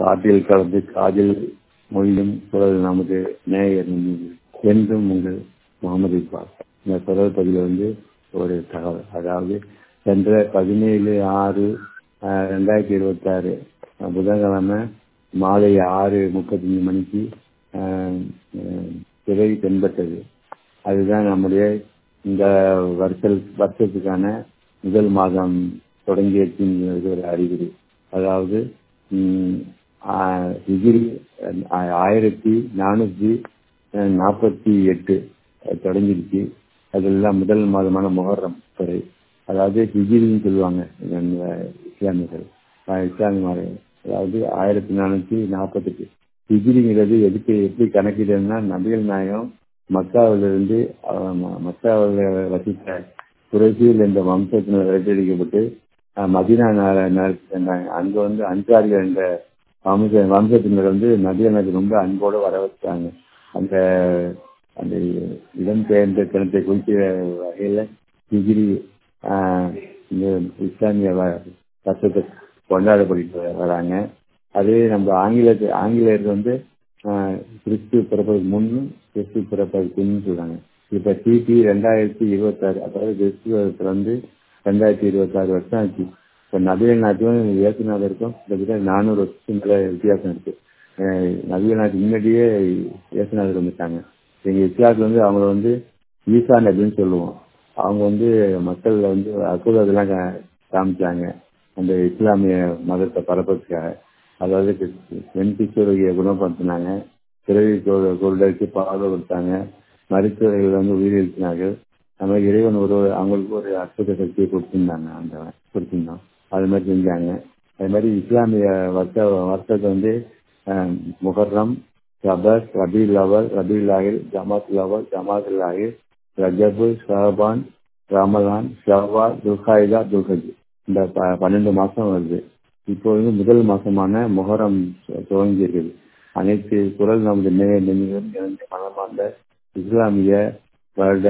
காற்றில் கலந்து காதில் மொழியும் குரல் நமது நேயர் என்றும் உங்கள் முகமது இக்பால். இந்த குரல் பதிவில் ஒரு தகவல், அதாவது சென்ற 17/6/2026 புதன்கிழமை மாலை 6:35 மணிக்கு திரை தென்பட்டது. அதுதான் நம்முடைய இந்த வருஷத்துக்கான முதல் மாதம் தொடங்கியது ஒரு அறிகுறி. அதாவது ஹிஜ்ரி 1448 தொடங்கிடுச்சு. அதெல்லாம் முதல் மாதமான முஹர்ரம் துறை, அதாவது ஹிஜ்ரின்னு சொல்லுவாங்க இஸ்லாமியர்கள். அதாவது 1448 ஹிஜ்ரிங்கிறது எப்படி கணக்கிடுன்னா, நபிகள் நாயகம் மக்காவிலிருந்து வசித்த குறைஷியில் என்ற வம்சத்தினர் விரட்டடிக்கப்பட்டு மதீனா சென்றாங்க. அங்க அன்சாரிகள் என்ற வம்சத்தினர் நபிகள் நாயகம் ரொம்ப அன்போடு வர வச்சாங்க. அந்த அந்த இடம்பெயர்ந்த தினத்தை குறிக்கிற வகையில் ஹிஜ்ரி இஸ்லாமிய வருஷத்தை கொண்டாடப்பட்டு வராங்க. அதே நம்ம ஆங்கிலேயர் கிறிஸ்து பிறப்பதற்கு முன்னு கிறிஸ்து பிறப்பதற்கு பின்னு சொல்றாங்க. இப்ப கிபி 2026, அதாவது கிறிஸ்துவத்துல 2026 வருஷம் ஆச்சு. இப்ப நபிகள் நாயகம் இயேசுநாதருக்கும் கிட்டத்தட்ட 400 வருஷத்துக்கு மேல வித்தியாசம் இருக்கு. நபிகள் நாயகம் முன்னாடியே இயேசுநாதர் வந்துட்டாங்க. எங்க இஸ்லாத்துல அவங்க ஈசா நபின்னு சொல்லுவோம். அவங்க மக்கள் அற்புதத்தெல்லாம் காமிச்சாங்க அந்த இஸ்லாமிய மதத்தை பரப்பதுக்காக. அதாவது வெண்பிச்சோரையை குணப்படுத்தினாங்க, பிறவி குருடருக்கு பார்வை கொடுத்தாங்க, மருத்துவர்கள் உயிரிழத்தினார்கள். நம்ம இறைவன் அவங்களுக்கு ஒரு அற்புத சக்தியை கொடுத்திருந்தோம். அது மாதிரி செஞ்சாங்க. அது மாதிரி இஸ்லாமிய வருஷத்தை முஹர்ரம், சபர், ரபீல் அவல், ரபீல் ஆகிர், ஜமாத்துல் அவல், ஜமாத்துல் ஆகிர், ரஜபு, ஷாபான், ரமலான், ஷவ்வால், துல்காய்தா, துல்ஹஜ், இந்த 12 மாசம் வருது. இப்போ முதல் மாசமான முஹர்ரம் துவங்கி இருக்குது. அனைத்து குரல் நமது மனமார்ந்த இஸ்லாமிய வருட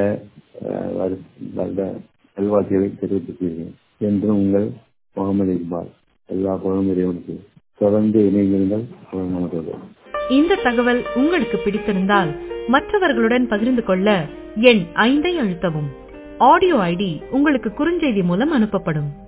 நல்வாழ்த்துக்களை தெரிவித்துள்ளேன் என்றும் உங்கள் முகமது இக்பால். எல்லா புகழும் இறைவனுக்கு. தொடர்ந்து இணைந்திருங்கள். இந்த தகவல் உங்களுக்கு பிடித்திருந்தால் மற்றவர்களுடன் பகிர்ந்து கொள்ள எண் 5 அழுத்தவும். ஆடியோ ஐடி உங்களுக்கு குறுஞ்செய்தி மூலம் அனுப்பப்படும்.